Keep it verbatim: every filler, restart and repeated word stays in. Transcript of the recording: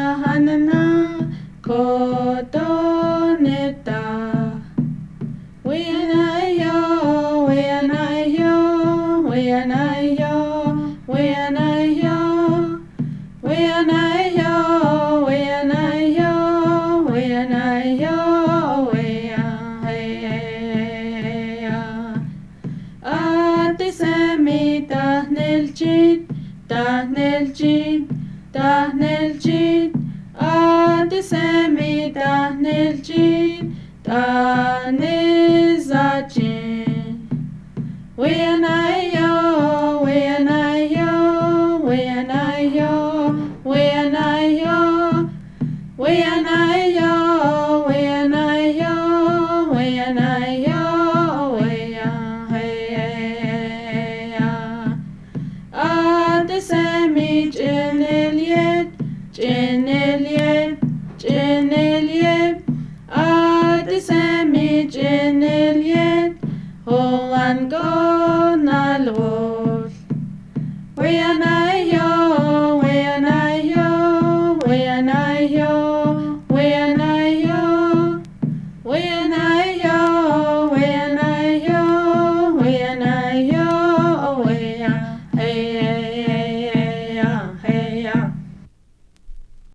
hanana kotoneta. We and I yo, we and I yo, we and I yo, we and I yo, we and I yo, we and I yo, we and I yo, we Ati semi tahnel chit, tahnel chit, tahnel chit. Ati semi tahnel chit, tahnel zachin. We and I yo, we and I yo, we and I yo, we and I yo, we and I yo, we and I yo, we and I yo, we Ati semi cheneliet, cheneliet, cheneliet. Ati semi cheneliet, holan go nalvos. We and I yo, we and I yo, we and I yo.